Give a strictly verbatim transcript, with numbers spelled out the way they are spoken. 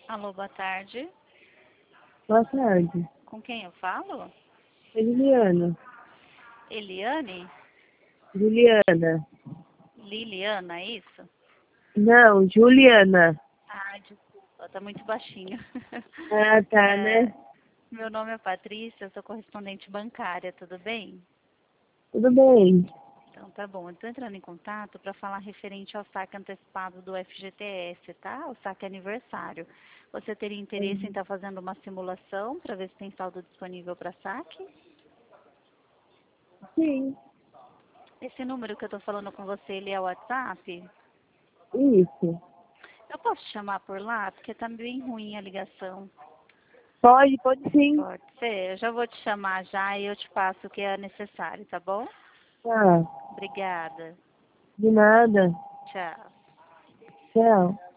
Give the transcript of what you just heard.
Alô, boa tarde. Boa tarde. Com quem eu falo? É Juliana. Eliane? Juliana. Liliana, é isso? Não, Juliana. Ah, desculpa, tá muito baixinho. Ah, tá, É, né? meu nome é Patrícia, eu sou correspondente bancária, tudo bem? Tudo bem. Então tá bom, eu tô entrando em contato para falar referente ao saque antecipado do F G T S, tá? O saque aniversário. Você teria interesse em estar fazendo uma simulação para ver se tem saldo disponível para saque? Sim, Esse número que eu tô falando com você, ele é o WhatsApp? isso. Eu posso te chamar por lá? Porque tá bem ruim a ligação. Pode, pode sim. Pode ser. Eu já vou te chamar já e eu te passo o que é necessário, tá bom? Tá, Obrigada. de nada. Tchau. Tchau.